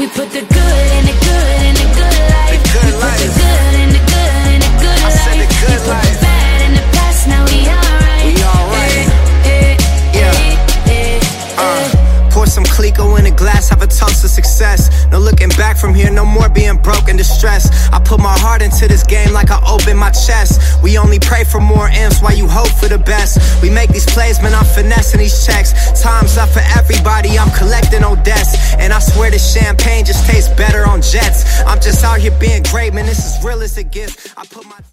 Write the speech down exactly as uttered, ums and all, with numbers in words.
put the good in the good in the good life. The good we life. put the good in the good in the good I life. said the good we put life. the bad in the past, now we alright. We alright. Eh, eh, Yeah. eh, eh, Uh, eh. pour some Clico in a glass, have a toast to success. No looking back from here, no more being broke and distressed. I put my heart into this game like I open my chest. We only pray for more M's while you hope for the best. We make these plays, man, I'm finessing these checks. Time's up for everybody, I'm collecting on debts. And I swear this champagne just tastes better on jets. I'm just out here being great, man, this is real as it gets. I put my